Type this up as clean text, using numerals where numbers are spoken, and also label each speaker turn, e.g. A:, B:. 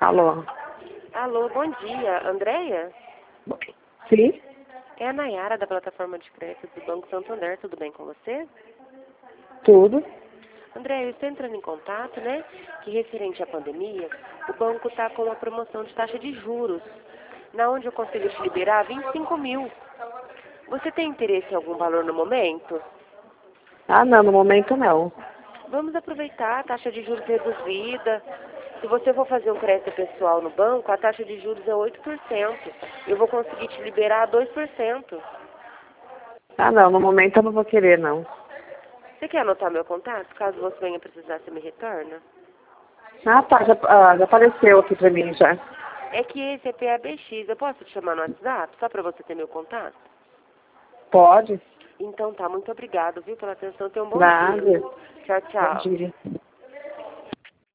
A: Alô?
B: Alô, bom dia. Andréia?
A: Sim?
B: É a Nayara da plataforma de crédito do Banco Santander. Tudo bem com você?
A: Tudo?
B: Andréia, eu estou entrando em contato, né? Que referente à pandemia, o banco está com uma promoção de taxa de juros, na onde eu consigo te liberar 25 mil. Você tem interesse em algum valor no momento?
A: Ah, não, no momento não.
B: Vamos aproveitar a taxa de juros reduzida. Se você for fazer um crédito pessoal no banco, a taxa de juros é 8%. Eu vou conseguir te liberar 2%.
A: Ah, não, no momento eu não vou querer, não.
B: Você quer anotar meu contato? Caso você venha precisar, você me retorna?
A: Ah, tá, já apareceu aqui pra mim já.
B: É que esse é PABX. Eu posso te chamar no WhatsApp, só para você ter meu contato?
A: Pode?
B: Então tá, muito obrigado, viu, pela atenção. Tenha um bom dia.
A: Nada.
B: Tchau,
A: Bom
B: tchau.
A: dia.